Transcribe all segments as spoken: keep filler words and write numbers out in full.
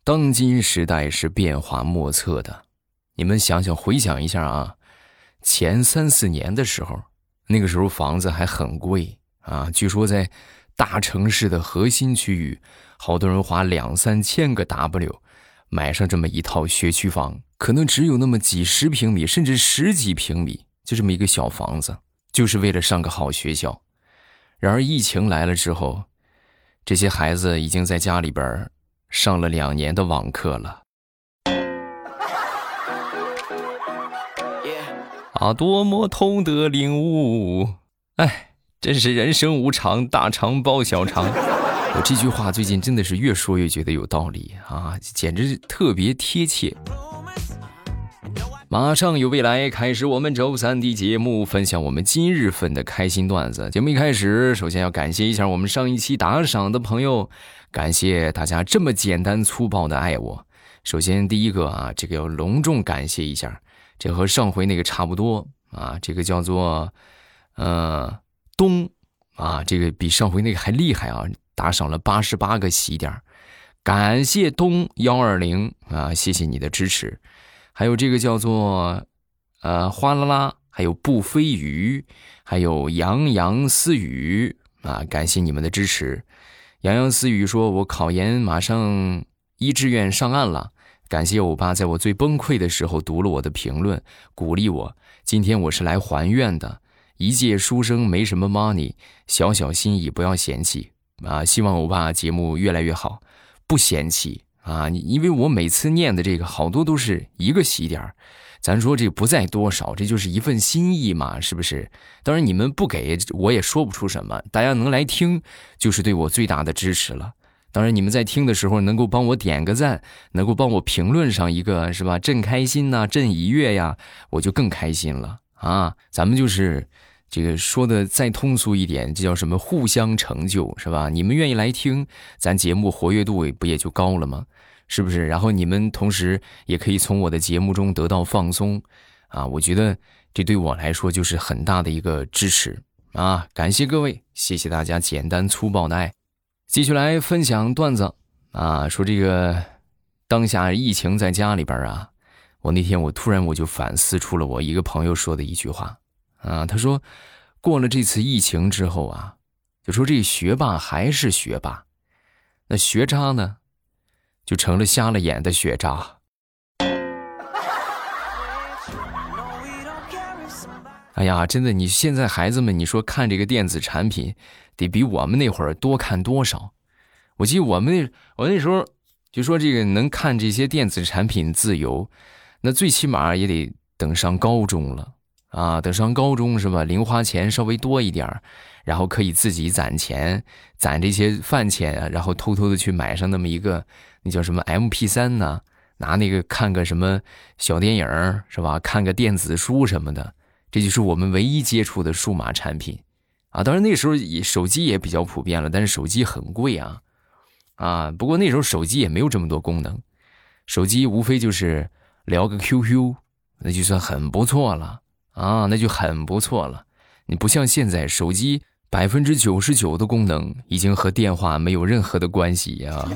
当今时代是变化莫测的，你们想想回想一下啊，前三四年的时候，那个时候房子还很贵啊，据说在大城市的核心区域，好多人花两三千个 W 买上这么一套学区房，可能只有那么几十平米，甚至十几平米，就这么一个小房子，就是为了上个好学校。然而疫情来了之后，这些孩子已经在家里边上了两年的网课了。啊，多么痛的领悟！哎，真是人生无常，大肠包小肠。我这句话最近真的是越说越觉得有道理啊，简直特别贴切。马上有未来，开始我们周三的节目，分享我们今日份的开心段子。节目一开始，首先要感谢一下我们上一期打赏的朋友，感谢大家这么简单粗暴的爱我。首先第一个啊，这个要隆重感谢一下，这和上回那个差不多啊，这个叫做呃东啊，这个比上回那个还厉害啊，打赏了八十八个喜点，感谢东一二零啊，谢谢你的支持。还有这个叫做呃哗啦啦，还有不飞鱼，还有洋洋私语啊，感谢你们的支持。洋洋私语说，我考研马上一志愿上岸了，感谢欧巴在我最崩溃的时候读了我的评论，鼓励我。今天我是来还愿的，一介书生没什么 money， 小小心意不要嫌弃啊！希望欧巴节目越来越好，不嫌弃啊！因为我每次念的这个好多都是一个喜点，咱说这不在多少，这就是一份心意嘛，是不是？当然你们不给我也说不出什么，大家能来听就是对我最大的支持了。当然你们在听的时候能够帮我点个赞，能够帮我评论上一个是吧，朕开心呐、啊，朕已阅呀，我就更开心了啊！咱们就是这个说的再通俗一点，这叫什么互相成就是吧？你们愿意来听，咱节目活跃度不也就高了吗？是不是？然后你们同时也可以从我的节目中得到放松啊！我觉得这对我来说就是很大的一个支持啊！感谢各位，谢谢大家简单粗暴的爱。继续来分享段子啊，说这个当下疫情在家里边啊，我那天我突然我就反思出了我一个朋友说的一句话啊，他说过了这次疫情之后啊，就说这学霸还是学霸，那学渣呢就成了瞎了眼的学渣。哎呀，真的，你现在孩子们，你说看这个电子产品，得比我们那会儿多看多少？我记得我们那我那时候就说这个能看这些电子产品自由，那最起码也得等上高中了啊，等上高中是吧？零花钱稍微多一点，然后可以自己攒钱，攒这些饭钱啊，然后偷偷的去买上那么一个那叫什么 M P 三 呢？拿那个看个什么小电影是吧？看个电子书什么的。这就是我们唯一接触的数码产品啊！当然那时候手机也比较普遍了，但是手机很贵啊啊！不过那时候手机也没有这么多功能，手机无非就是聊个 Q Q， 那就算很不错了啊，那就很不错了。你不像现在手机百分之九十九的功能已经和电话没有任何的关系啊。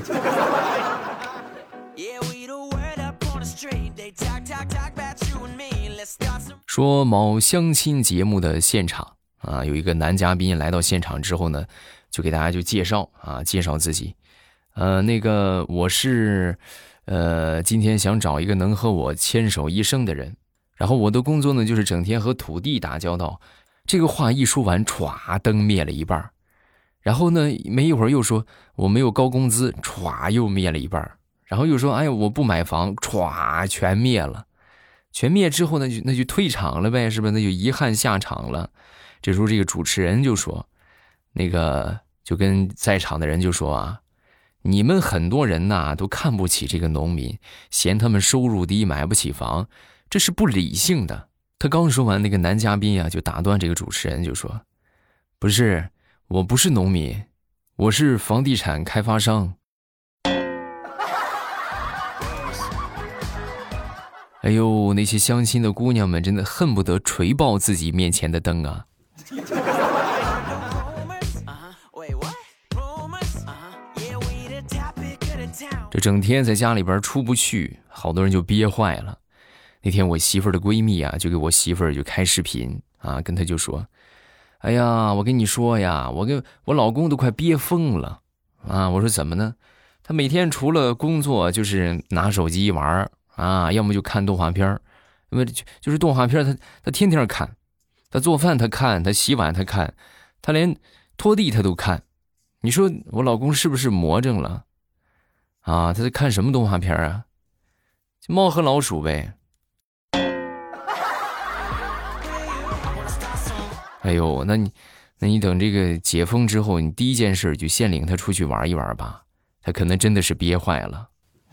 说某相亲节目的现场啊，有一个男嘉宾来到现场之后呢，就给大家就介绍啊，介绍自己，呃，那个我是，呃，今天想找一个能和我牵手一生的人，然后我的工作呢就是整天和土地打交道。这个话一说完，歘，灯灭了一半，然后呢，没一会儿又说我没有高工资，歘，又灭了一半，然后又说哎呀我不买房，歘，全灭了。全灭之后呢，就那就退场了呗，是吧？那就遗憾下场了。这时候这个主持人就说，那个就跟在场的人就说啊，你们很多人呐都看不起这个农民，嫌他们收入低买不起房，这是不理性的。他刚说完，那个男嘉宾啊就打断这个主持人就说，不是，我不是农民，我是房地产开发商。哎呦，那些相亲的姑娘们真的恨不得锤爆自己面前的灯啊！这整天在家里边出不去，好多人就憋坏了。那天我媳妇儿的闺蜜啊，就给我媳妇儿就开视频啊，跟她就说：“哎呀，我跟你说呀，我跟我老公都快憋疯了啊！”我说怎么呢？他每天除了工作就是拿手机玩啊，要么就看动画片，那么就是动画片他他天天看，他做饭他看，他洗碗他看，他连拖地他都看。你说我老公是不是魔怔了啊？他在看什么动画片啊？就猫和老鼠呗。哎呦，那你那你等这个解封之后，你第一件事就先领他出去玩一玩吧，他可能真的是憋坏了。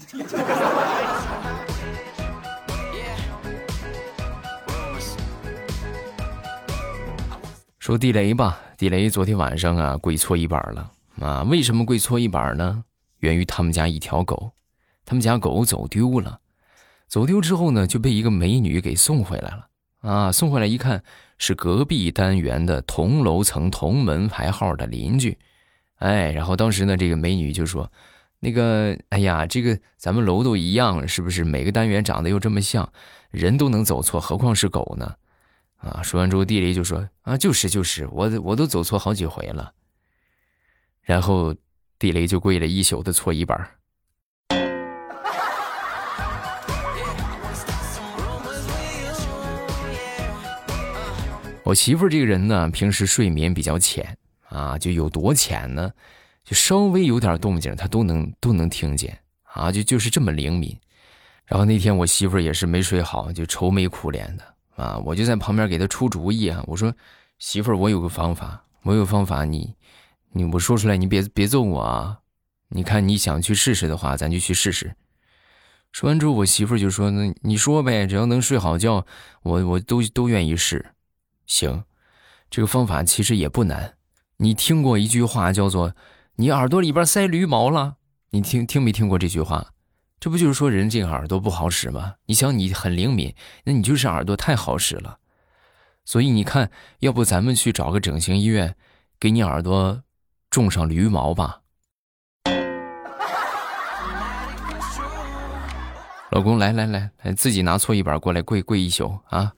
说地雷吧，地雷昨天晚上啊跪搓衣板了啊！为什么跪搓衣板呢？源于他们家一条狗，他们家狗走丢了，走丢之后呢就被一个美女给送回来了啊！送回来一看是隔壁单元的同楼层同门牌号的邻居，哎，然后当时呢这个美女就说：“那个，哎呀，这个咱们楼都一样，是不是？每个单元长得又这么像，人都能走错，何况是狗呢？”啊，说完之后，地雷就说：“啊，就是就是，我我都走错好几回了。”然后地雷就跪了一宿的搓衣板。我媳妇儿这个人呢，平时睡眠比较浅啊，就有多浅呢？就稍微有点动静，她都能都能听见啊，就就是这么灵敏。然后那天我媳妇儿也是没睡好，就愁眉苦脸的。啊，我就在旁边给他出主意啊！我说，媳妇儿，我有个方法，我有个方法，你，你我说出来，你别别揍我啊！你看你想去试试的话，咱就去试试。说完之后，我媳妇儿就说：“那你说呗，只要能睡好觉，我我都都愿意试。”行，这个方法其实也不难。你听过一句话叫做“你耳朵里边塞驴毛了”？你听听没听过这句话？这不就是说人这个耳朵不好使吗？你想你很灵敏，那你就是耳朵太好使了。所以你看，要不咱们去找个整形医院，给你耳朵种上驴毛吧。老公，来来来来，自己拿搓衣板过来跪跪一宿啊！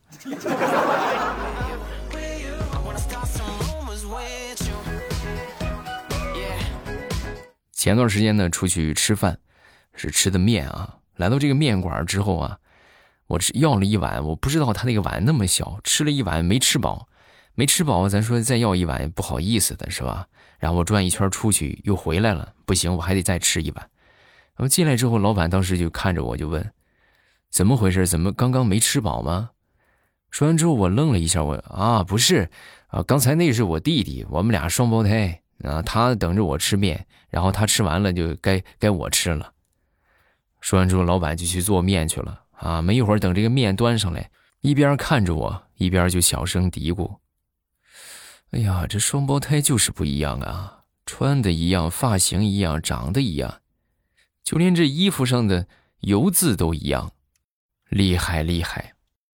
前段时间呢，出去吃饭。是吃的面啊，来到这个面馆之后啊，我吃要了一碗，我不知道他那个碗那么小，吃了一碗没吃饱，没吃饱，咱说再要一碗不好意思的是吧？然后我转一圈出去又回来了，不行，我还得再吃一碗。然后进来之后，老板当时就看着我就问：“怎么回事？怎么刚刚没吃饱吗？”说完之后，我愣了一下，我啊不是啊，刚才那是我弟弟，我们俩双胞胎啊，他等着我吃面，然后他吃完了就该该我吃了。说完之后，老板就去做面去了啊！没一会儿，等这个面端上来，一边看着我，一边就小声嘀咕：“哎呀，这双胞胎就是不一样啊，穿的一样，发型一样，长得一样，就连这衣服上的油渍都一样，厉害厉害。”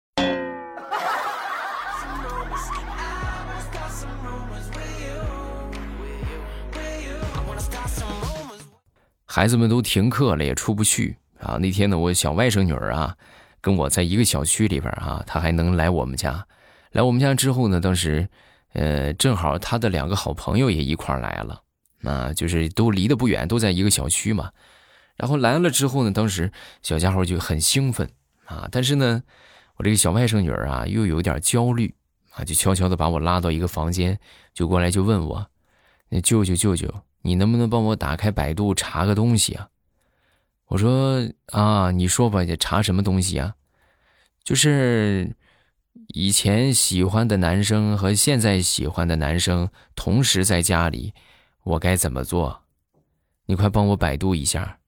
孩子们都停课了，也出不去啊。那天呢，我小外甥女儿啊，跟我在一个小区里边啊，她还能来我们家。来我们家之后呢，当时，呃，正好她的两个好朋友也一块来了，啊，就是都离得不远，都在一个小区嘛。然后来了之后呢，当时小家伙就很兴奋啊，但是呢，我这个小外甥女儿啊，又有点焦虑啊，就悄悄地把我拉到一个房间，就过来就问我：“那舅舅舅舅。”你能不能帮我打开百度查个东西啊？我说啊，你说吧，查什么东西啊？就是以前喜欢的男生和现在喜欢的男生同时在家里，我该怎么做？你快帮我百度一下。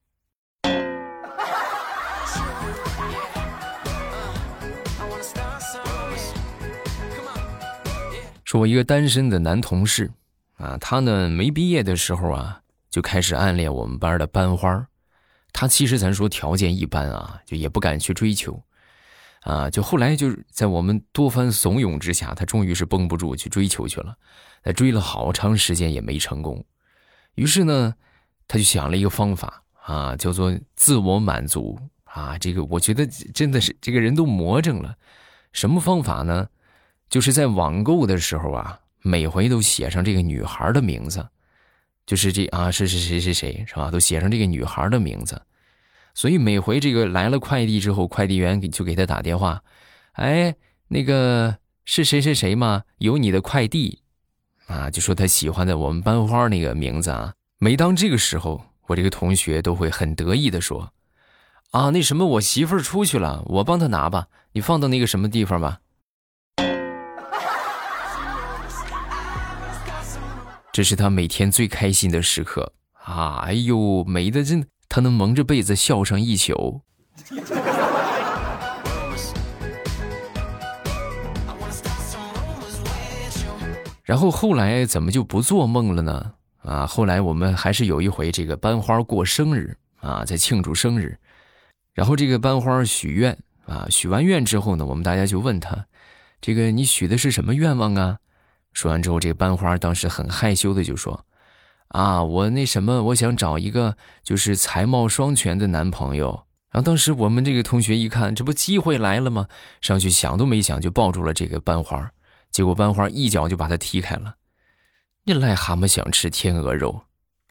说我一个单身的男同事。啊，他呢没毕业的时候啊，就开始暗恋我们班的班花。他其实咱说条件一般啊，就也不敢去追求。啊，就后来就是在我们多番怂恿之下，他终于是绷不住去追求去了。他追了好长时间也没成功。于是呢，他就想了一个方法啊，叫做自我满足啊。这个我觉得真的是这个人都魔怔了。什么方法呢？就是在网购的时候啊，每回都写上这个女孩的名字，就是这啊是是谁谁谁是吧？都写上这个女孩的名字。所以每回这个来了快递之后，快递员就给他打电话，哎，那个是谁谁谁吗？有你的快递啊，就说他喜欢的我们班花那个名字啊。每当这个时候，我这个同学都会很得意的说，啊，那什么我媳妇儿出去了，我帮她拿吧，你放到那个什么地方吧。这是他每天最开心的时刻啊！哎呦，美的真，他能蒙着被子笑上一宿。然后后来怎么就不做梦了呢？啊，后来我们还是有一回这个班花过生日啊，在庆祝生日，然后这个班花许愿啊，许完愿之后呢，我们大家就问他，这个你许的是什么愿望啊？说完之后，这个班花当时很害羞的就说，啊，我那什么，我想找一个就是才貌双全的男朋友。然后当时我们这个同学一看，这不机会来了吗？上去想都没想就抱住了这个班花，结果班花一脚就把他踢开了。你癞蛤蟆想吃天鹅肉。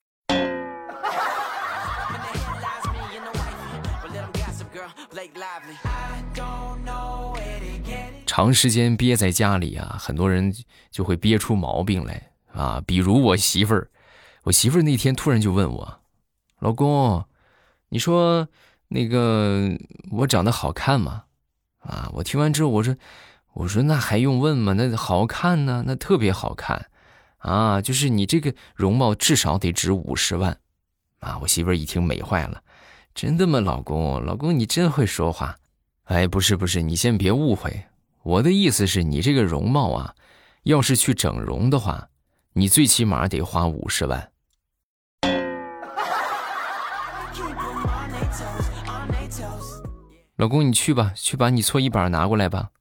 长时间憋在家里啊，很多人就会憋出毛病来啊。比如我媳妇儿，我媳妇儿那天突然就问我，老公，你说那个我长得好看吗？啊，我听完之后我说，我说那还用问吗？那好看呢，那特别好看啊，就是你这个容貌至少得值五十万啊。我媳妇儿一听美坏了，真的吗，老公？老公你真会说话。哎，不是不是，你先别误会。我的意思是你这个容貌啊，要是去整容的话，你最起码得花五十万。老公，你去吧，去把你搓衣板拿过来吧。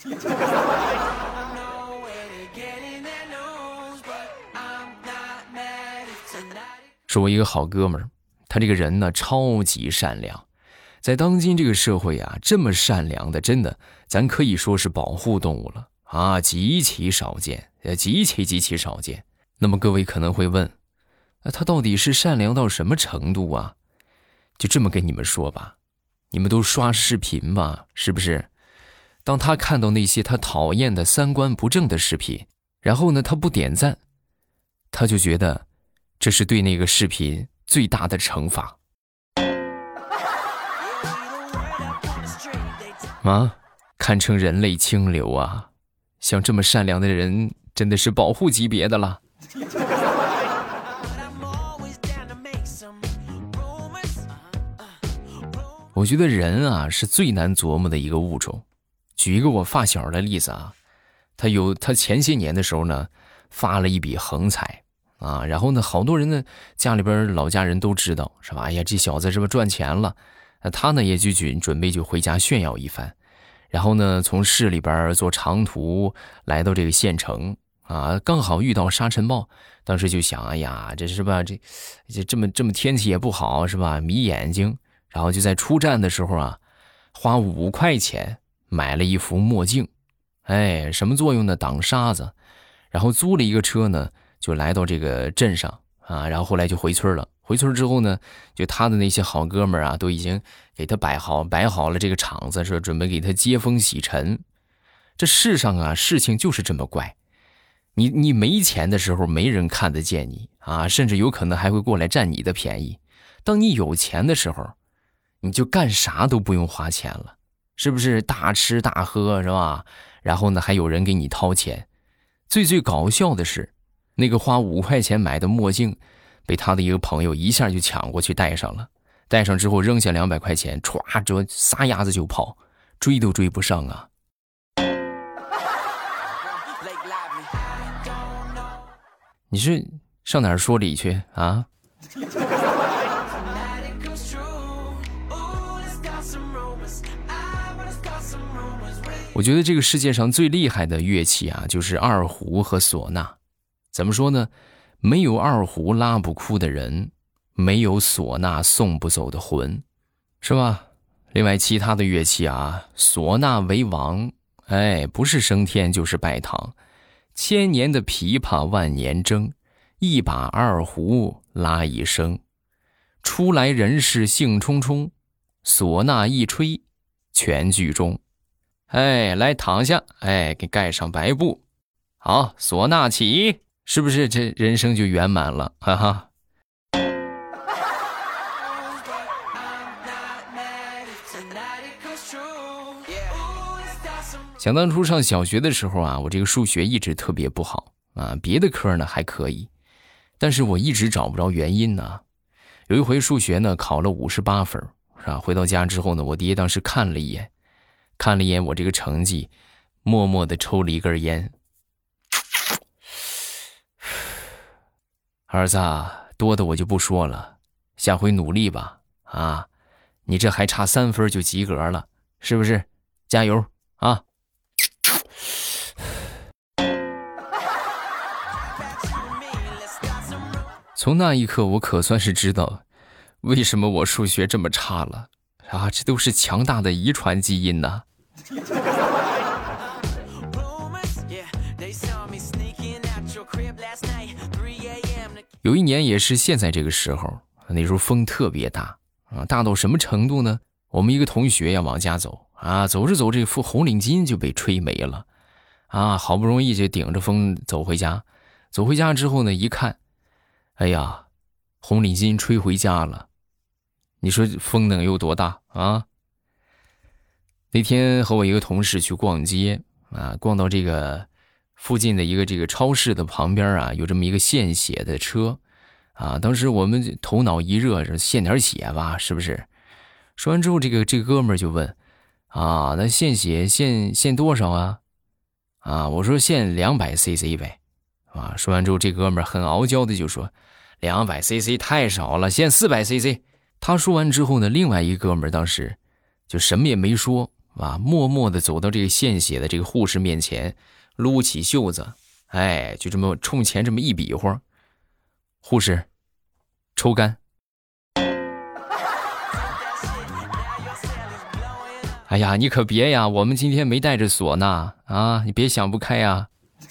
说我一个好哥们儿，他这个人呢超级善良。在当今这个社会啊，这么善良的，真的，咱可以说是保护动物了啊，极其少见，呃，极其极其少见。那么各位可能会问，啊，他到底是善良到什么程度啊？就这么跟你们说吧，你们都刷视频吧，是不是？当他看到那些他讨厌的三观不正的视频，然后呢，他不点赞，他就觉得这是对那个视频最大的惩罚。啊，堪称人类清流啊！像这么善良的人，真的是保护级别的了。我觉得人啊是最难琢磨的一个物种。举一个我发小的例子啊，他有他前些年的时候呢，发了一笔横财啊，然后呢，好多人呢家里边老家人都知道，是吧？哎呀，这小子是不是赚钱了？那他呢也就准准备就回家炫耀一番。然后呢，从市里边坐长途来到这个县城啊，刚好遇到沙尘暴，当时就想，哎呀，这是吧，这这这么这么天气也不好，是吧？迷眼睛。然后就在出站的时候啊，花五块钱买了一副墨镜，哎，什么作用呢？挡沙子。然后租了一个车呢，就来到这个镇上啊，然后后来就回村了。回村之后呢，就他的那些好哥们儿啊，都已经给他摆好摆好了这个场子，说准备给他接风洗尘。这世上啊，事情就是这么怪。你你没钱的时候，没人看得见你啊，甚至有可能还会过来占你的便宜。当你有钱的时候，你就干啥都不用花钱了，是不是？大吃大喝，是吧？然后呢，还有人给你掏钱。最最搞笑的是，那个花五块钱买的墨镜，被他的一个朋友一下就抢过去戴上了，戴上之后扔下两百块钱，歘就撒丫子就跑，追都追不上啊！你是上哪儿说理去啊？我觉得这个世界上最厉害的乐器啊，就是二胡和唢呐。怎么说呢？没有二胡拉不哭的人， 没有唢呐送不走的魂，是吧？另外其他的乐器啊，唢呐为王，哎，不是升天就是拜堂。千年的琵琶万年筝，一把二胡拉一声。初来人事兴冲冲，唢呐一吹全剧终。哎，来躺下，哎，给盖上白布。好，唢呐起，是不是这人生就圆满了？哈哈。想当初上小学的时候啊，我这个数学一直特别不好啊，别的科呢还可以，但是我一直找不着原因呢。有一回数学呢考了五十八分，是吧？回到家之后呢，我爹当时看了一眼，看了一眼我这个成绩，默默地抽了一根烟。儿子啊，多的我就不说了，下回努力吧啊！你这还差三分就及格了，是不是？加油啊！从那一刻我可算是知道为什么我数学这么差了啊，这都是强大的遗传基因呐。有一年也是现在这个时候，那时候风特别大啊，大到什么程度呢？我们一个同学要往家走啊，走着走这副红领巾就被吹没了啊，好不容易就顶着风走回家，走回家之后呢，一看，哎呀，红领巾吹回家了，你说风能有多大啊？那天和我一个同事去逛街啊，逛到这个附近的一个这个超市的旁边啊，有这么一个献血的车啊，当时我们头脑一热，献点血吧，是不是？说完之后，这个这个哥们儿就问啊，那献血献献多少啊？啊，我说献两百 C C 呗。啊，说完之后，这哥们儿很傲娇的就说，两百 C C 太少了，献四百 C C。他说完之后呢，另外一哥们儿当时就什么也没说啊，默默的走到这个献血的这个护士面前，撸起袖子，哎，就这么冲前这么一比划，护士抽干。哎呀，你可别呀，我们今天没带着唢呐啊，你别想不开呀。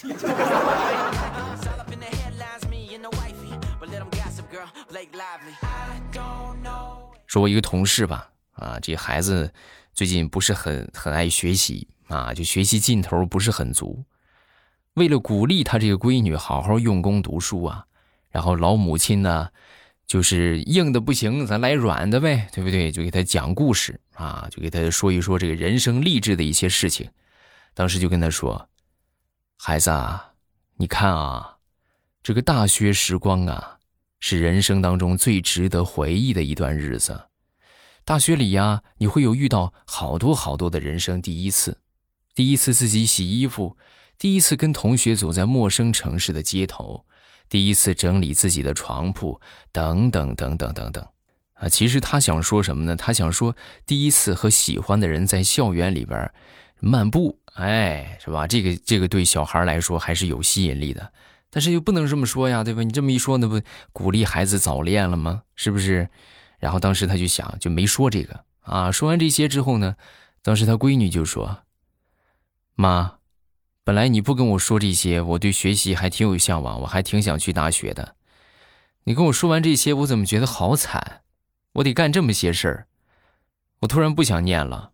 说我一个同事吧，啊，这孩子最近不是很很爱学习啊，就学习劲头不是很足。为了鼓励他这个闺女好好用功读书啊，然后老母亲呢，就是硬的不行，咱来软的呗，对不对？就给他讲故事啊，就给他说一说这个人生励志的一些事情。当时就跟他说，孩子啊，你看啊，这个大学时光啊，是人生当中最值得回忆的一段日子。大学里呀，你会有遇到好多好多的人生第一次，第一次自己洗衣服，第一次跟同学走在陌生城市的街头，第一次整理自己的床铺，等等等等等等啊。其实他想说什么呢？他想说第一次和喜欢的人在校园里边漫步，哎，是吧？这个这个对小孩来说还是有吸引力的，但是又不能这么说呀，对吧？你这么一说，那不鼓励孩子早恋了吗？是不是？然后当时他就想，就没说这个啊。说完这些之后呢，当时他闺女就说，妈，本来你不跟我说这些，我对学习还挺有向往，我还挺想去大学的。你跟我说完这些，我怎么觉得好惨？我得干这么些事儿，我突然不想念了。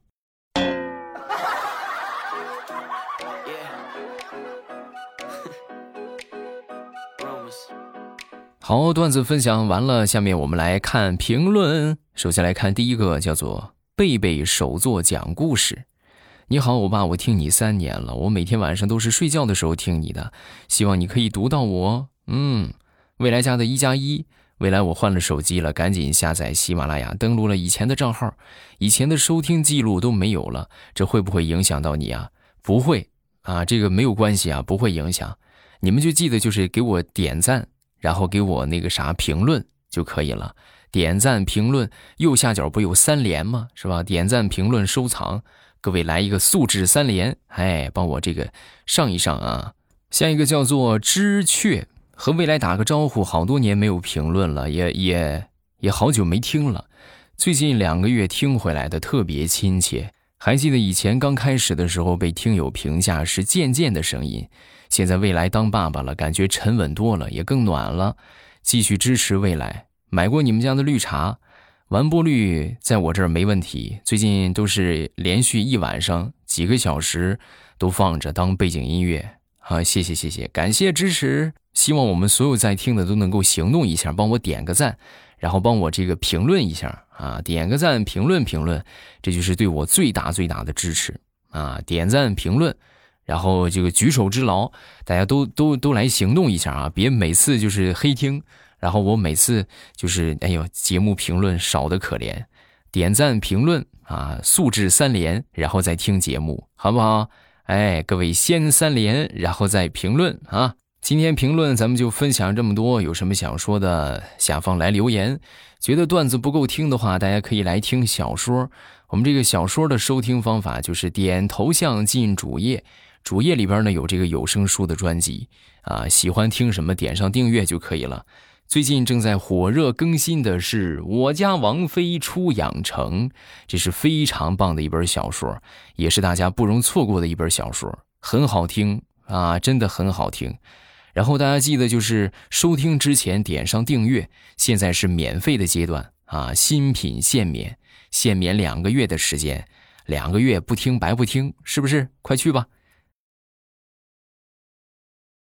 好，段子分享完了，下面我们来看评论。首先来看第一个，叫做贝贝手作讲故事。你好，欧巴，我听你三年了，我每天晚上都是睡觉的时候听你的，希望你可以读到我。嗯，未来家的一加一，未来我换了手机了，赶紧下载喜马拉雅，登录了以前的账号，以前的收听记录都没有了，这会不会影响到你啊？不会啊，这个没有关系啊，不会影响。你们就记得就是给我点赞，然后给我那个啥评论就可以了。点赞评论右下角不有三连吗？是吧？点赞评论收藏，各位来一个素质三连，哎，帮我这个上一上啊。下一个叫做知雀，和未来打个招呼，好多年没有评论了，也也也好久没听了，最近两个月听回来的特别亲切。还记得以前刚开始的时候被听友评价是渐渐的声音，现在未来当爸爸了，感觉沉稳多了，也更暖了。继续支持未来，买过你们家的绿茶，完播率在我这儿没问题，最近都是连续一晚上几个小时都放着当背景音乐。好，谢谢谢谢，感谢支持，希望我们所有在听的都能够行动一下，帮我点个赞，然后帮我这个评论一下啊，点个赞，评论评论，这就是对我最大最大的支持啊！点赞评论，然后这个举手之劳，大家都都都来行动一下啊！别每次就是黑听，然后我每次就是哎呦节目评论少得可怜，点赞评论啊，素质三连，然后再听节目，好不好？哎，各位先三连，然后再评论啊！今天评论咱们就分享这么多，有什么想说的下方来留言。觉得段子不够听的话，大家可以来听小说。我们这个小说的收听方法就是点头像进主页，主页里边呢有这个有声书的专辑啊，喜欢听什么点上订阅就可以了。最近正在火热更新的是《我家王妃出养成》，这是非常棒的一本小说，也是大家不容错过的一本小说，很好听啊，真的很好听。然后大家记得就是收听之前点上订阅，现在是免费的阶段啊，新品限免，限免两个月的时间，两个月不听白不听，是不是？快去吧。